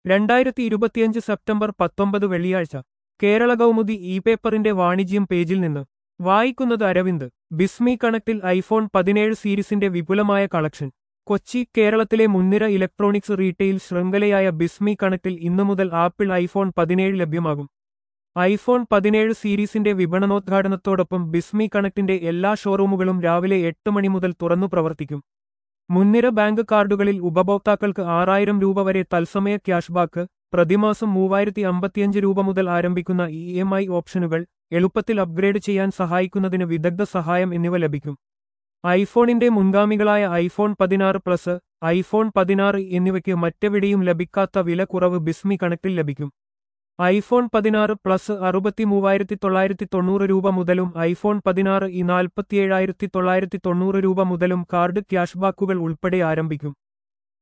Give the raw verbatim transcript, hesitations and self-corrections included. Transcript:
രണ്ടായിരത്തി ഇരുപത്തിയഞ്ച് സെപ്റ്റംബർ പത്തൊമ്പത് വെള്ളിയാഴ്ച കേരള കൗമുദി ഇ പേപ്പറിന്റെ വാണിജ്യം പേജിൽ നിന്ന് വായിക്കുന്നത് അരവിന്ദ്. ബിസ്മി കണക്റ്റിൽ ഐഫോൺ പതിനേഴ് സീരീസിന്റെ വിപുലമായ കളക്ഷൻ. കൊച്ചി. കേരളത്തിലെ മുൻനിര ഇലക്ട്രോണിക്സ് റീറ്റെയിൽ ശൃംഖലയായ ബിസ്മി കണക്റ്റിൽ ഇന്നു മുതൽ ആപ്പിൾ ഐഫോൺ പതിനേഴ് ലഭ്യമാകും. ഐഫോൺ പതിനേഴ് സീരീസിന്റെ വിപണനോദ്ഘാടനത്തോടൊപ്പം ബിസ്മി കണക്റ്റിന്റെ എല്ലാ ഷോറൂമുകളും രാവിലെ എട്ട് മണി മുതൽ തുറന്നു പ്രവർത്തിക്കും. മുൻനിര ബാങ്ക് കാർഡുകളിൽ ഉപഭോക്താക്കൾക്ക് ആറായിരം രൂപ വരെ തത്സമയ ക്യാഷ്ബാക്ക്, പ്രതിമാസം മൂവായിരത്തി അമ്പത്തിയഞ്ച് രൂപ മുതൽ ആരംഭിക്കുന്ന ഇ എം ഐ ഓപ്ഷനുകൾ, എളുപ്പത്തിൽ അപ്ഗ്രേഡ് ചെയ്യാൻ സഹായിക്കുന്നതിന് വിദഗ്ധ സഹായം എന്നിവ ലഭിക്കും. ഐഫോണിന്റെ മുൻഗാമികളായ ഐഫോൺ പതിനാറ് പ്ലസ്, ഐഫോൺ പതിനാറ് എന്നിവയ്ക്ക് മറ്റെവിടെയും ലഭിക്കാത്ത വില കുറവ് ബിസ്മി കണക്റ്റിൽ ലഭിക്കും. ഐഫോൺ പതിനാറ് പ്ലസ് അറുപത്തി മൂവായിരത്തി തൊള്ളായിരത്തി തൊണ്ണൂറ് രൂപ മുതലും ഐഫോൺ പതിനാറ് ഇ നാൽപ്പത്തിയേഴായിരത്തി തൊള്ളായിരത്തി തൊണ്ണൂറ് രൂപ മുതലും കാർഡ് ക്യാഷ്ബാക്കുകൾ ഉൾപ്പെടെ ആരംഭിക്കും.